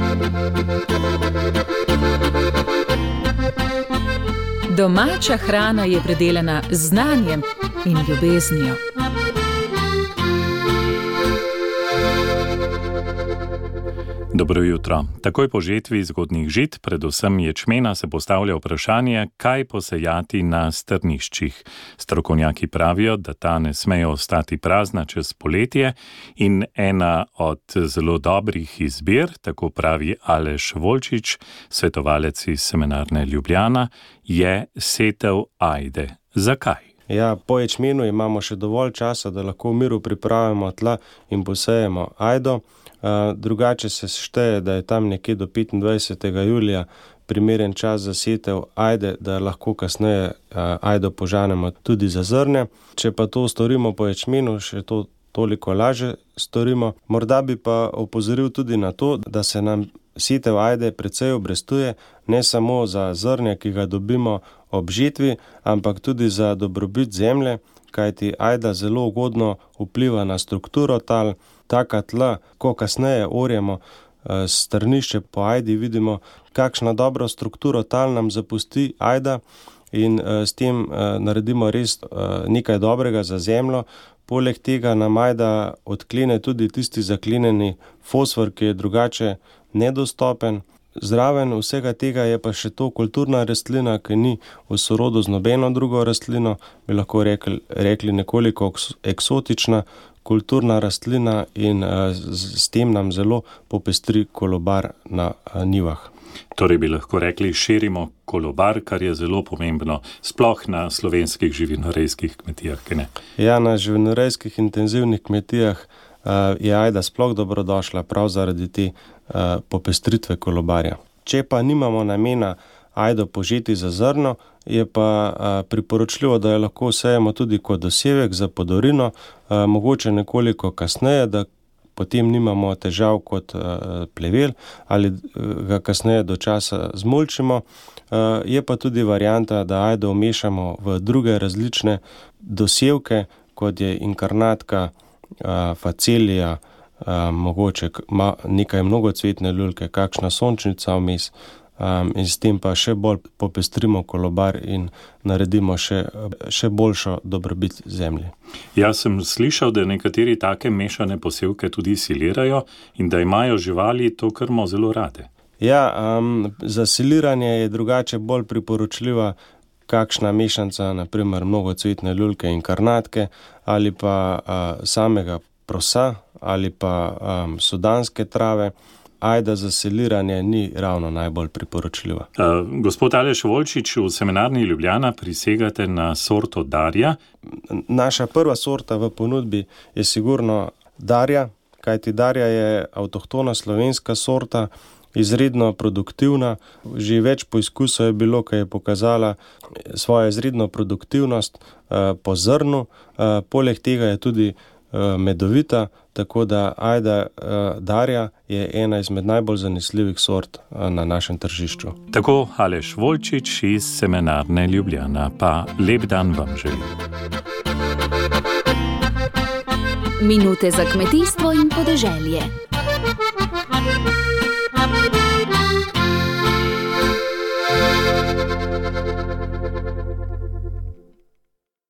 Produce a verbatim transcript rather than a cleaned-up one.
Domača hrana je predelana z znanjem in ljubeznijo. Dobro jutro. Takoj po žetvi zgodnjih žit, predvsem ječmena, se postavlja vprašanje, kaj posejati na strniščih. Strokovnjaki pravijo, da ta ne smejo ostati prazna čez poletje in ena od zelo dobrih izbir, tako pravi Aleš Volčič, svetovalec iz Semenarne Ljubljana, je setev ajde. Zakaj? Ja, po ječmenu imamo še dovolj časa, da lahko v miru pripravimo tla in posejemo ajdo. Uh, drugače se šteje, da je tam nekje do petindvajsetega julija primeren čas za setev ajde, da lahko kasneje uh, ajdo požanemo tudi za zrnje. Če pa to storimo po ječmenu, še to toliko lažje storimo. Morda bi pa opozoril tudi na to, da se nam setev ajde precej obrestuje, ne samo za zrnje, ki ga dobimo ob žetvi, ampak tudi za dobrobit zemlje, kajti ajda zelo ugodno vpliva na strukturo tal. Taka tla, ko kasneje orjemo e, strnišče po ajdi, vidimo, kakšna dobro strukturo tal nam zapusti ajda in e, s tem e, naredimo res e, nekaj dobrega za zemljo. Poleg tega nam ajda odklene tudi tisti zaklenjeni fosfor, ki je drugače nedostopen. Zraven vsega tega je pa še to kulturna rastlina, ki ni v sorodu z nobeno drugo rastlino, bi lahko rekli, rekli nekoliko eksotična kulturna rastlina in uh, z, s tem nam zelo popestri kolobar na uh, njivah. Torej bi lahko rekli, širimo kolobar, kar je zelo pomembno, sploh na slovenskih živinorejskih kmetijah, ki ne? Ja, na živinorejskih intenzivnih kmetijah uh, je ajda sploh dobrodošla prav zaradi te uh, popestritve kolobarja. Če pa nimamo namena ajdo požeti za zrno, je pa a, priporočljivo, da jo lahko sejemo tudi kot dosevek za podorino, a, mogoče nekoliko kasneje, da potem nimamo težav kot a, plevel ali ga kasneje do časa zmulčimo. A, je pa tudi varianta, da ajdo vmešamo v druge različne dosevke, kot je inkarnatka, a, facelija, a, mogoče ma, nekaj mnogocvetne lulke, kakšna sončnica vmes. Um, in s tem pa še bolj popestrimo kolobar in naredimo še, še boljšo dobrobit zemlji. Jaz sem slišal, da nekateri take mešane posevke tudi silirajo in da imajo živali to krmo zelo rade. Ja, um, za siliranje je drugače bolj priporočljiva kakšna mešanca, naprimer mnogocvetne lulke in karnatke ali pa uh, samega prosa ali pa um, sudanske trave. Ajda za siliranje ni ravno najbolj priporočljiva. Uh, gospod Aleš Volčič, v Semenarni Ljubljana prisegate na sorto Darja. Naša prva sorta v ponudbi je sigurno Darja, kajti Darja je avtohtona slovenska sorta, izredno produktivna. Že več poizkusov je bilo, ki je pokazala svojo izredno produktivnost uh, po zrnu. Uh, poleg tega je tudi medovita, tako da ajda uh, Darja je ena izmed najbolj zanesljivih sort uh, na našem tržišču. Tako Aleš Volčič iz Semenarne Ljubljana, pa lep dan vam želim. Minute za kmetijstvo in podeželje.